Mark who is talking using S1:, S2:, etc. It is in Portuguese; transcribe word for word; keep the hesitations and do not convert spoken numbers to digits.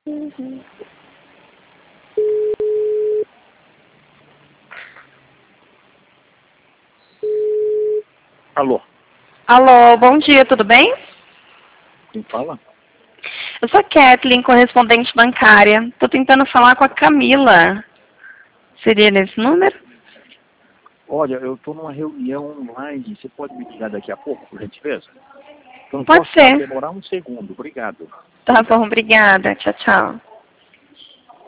S1: Uhum.
S2: Alô?
S1: Alô, bom dia, tudo bem?
S2: Quem fala?
S1: Eu sou a Kathleen, correspondente bancária. Estou tentando falar com a Camila. Seria nesse número?
S2: Olha, eu estou numa reunião online. Você pode me ligar daqui a pouco, por gentileza? Eu não
S1: Pode
S2: posso
S1: ser.
S2: demorar um segundo. Obrigado.
S1: Tá bom, obrigada. Tchau, tchau.